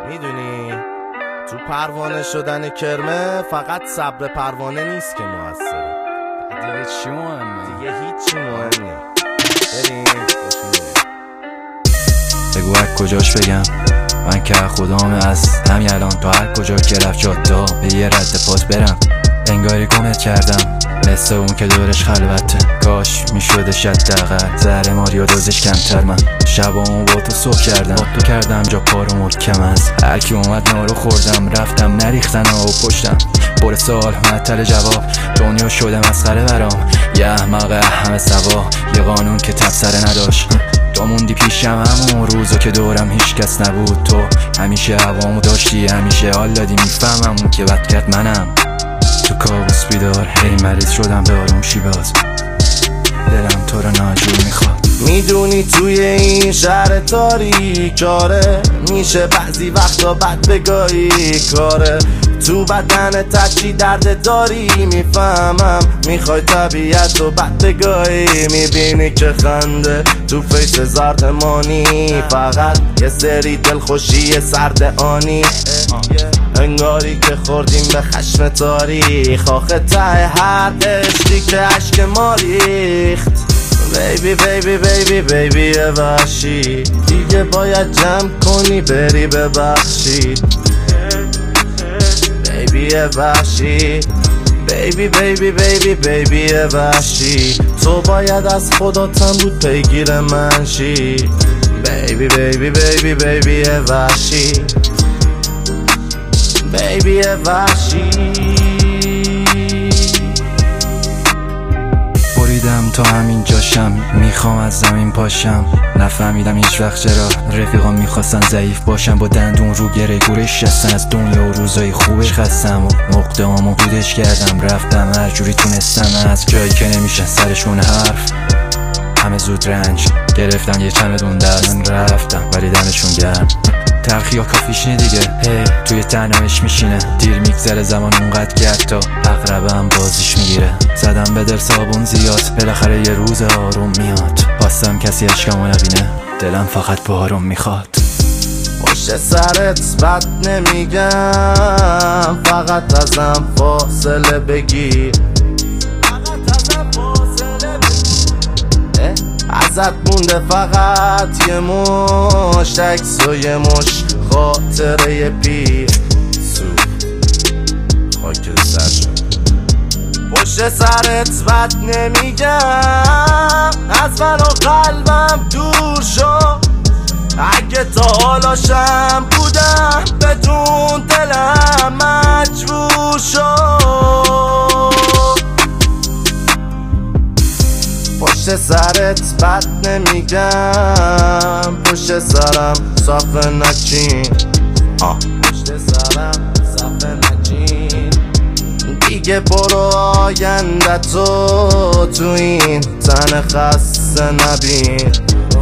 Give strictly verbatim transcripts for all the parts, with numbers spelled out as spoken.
میدونی تو پروانه شدن کرمه فقط صبر پروانه نیست که موثره. دیگه چی مهمه؟ دیگه هیچی مهم نیست. بریم بگو از کجاش بگم من که خدام از همین الان تا هر کجا که رفت جادا به یه رد پاس برم. انگاری گمت کردم مثل اون که دورش خلوته. کاش میشدش حداقل زهر ماریا دوزش کمتر. من شبامو با تو صبح کردم با تو کردم جا پارو محکم. از هر کی اومد نارو خوردم رفتم نریختن و پشتم. پر سال معطل جواب دنیا شده مسخره برام. یه احمق همه سوا یه قانون که تبصره نداشت. تو موندی پیشم همون روزا که دورم هیچ کس نبود. تو همیشه هوامو داشتی همیشه حال دادی. میفهمم اون که بد کرد منم تو کابوس بیدار. هی مریض شدم به آروم شیباز دلم تو رو ناجور میخواد. میدونی توی این شهر تاریکاره میشه بعضی وقتا بد بگاهی کاره. تو بدن تچی درد داری میفهمم میخوای طبیعت و بد بگاهی. میبینی که خنده تو فیس زردمانی فقط یه سری دلخوشی سرد آنی. انگاری که خوردیم به خشم تاریخ آخه ته هر عشقی که عشق ما ریخت. بیبی بیبی بیبی بیبی وحشی دیگه باید جمع کنی بری ببخشی. بیبی وحشی بیبی بیبی بیبی بیبی وحشی تو باید از خداتم بود پیگیر من شی. بیبی بیبی بیبی بیبی وحشی بیبی وحشی. بریدم تا همین جاشم میخوام از زمین پاشم. نفهمیدم هیچ وقت چرا رفیقام میخواستن ضعیف باشم. با دندون رو گره گورش شستن از دنیا و روزای خوبش خستم و نقطه هامو بودش کردم. رفتم هر جوری تونستم از جایی که نمیشه سرشون حرف. همه زود رنج گرفتم یه چمدون دست رفتم ولی دمشون گرم. تلخی ها کافیش نی دیگه هی توی تنهایش میشینه. دیر میگذره زمان اونقدر که حتی اقربم بازیش میگیره. زدم به دل صابون زیاد بالاخره یه روز آروم میاد. خواستم کسی عشقمو نبینه دلم فقط به آروم میخواد. پشت سرت بد نمیگم فقط ازم فاصله بگیر. ازت مونده فقط یه مشت عکس و یه مش خاطره پیر. خاک سر شد پشت سرت بد نمیگم از من و قلبم دور شد. اگه تا حالاشم بودم بدون دلم مجبور شد. پشت سرت بد نمیگم پشت سرم صافه نچین. پشت سرم صافه نچین دیگه برو آینده تو تو این تن خسته نبین.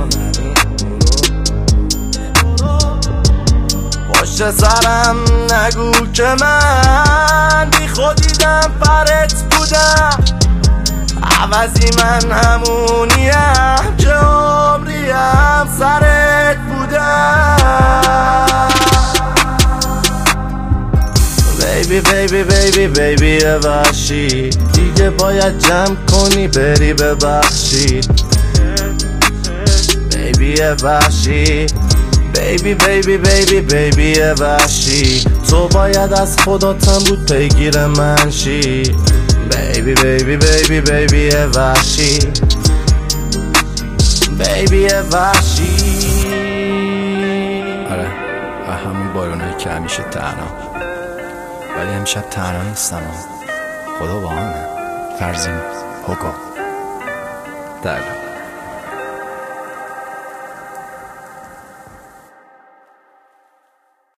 پشت سرم نگو که من بی خودیدم پرت بودم. عوضی من همونیم که عمریم سرت بودم. بیبی بیبی بیبی بیبی وحشی دیگه باید جمع کنی بری ببخشی. بیبی وحشی بیبی بیبی بیبی بیبی وحشی تو باید از خداتم بود پیگیر من شی. بیبی بیبی بیبی بیبی وحشی بیبی وحشی. آره همون بارونایی که همیشه تنها ولی امشب تنها نیستم. خدا با همه فرزین حکم در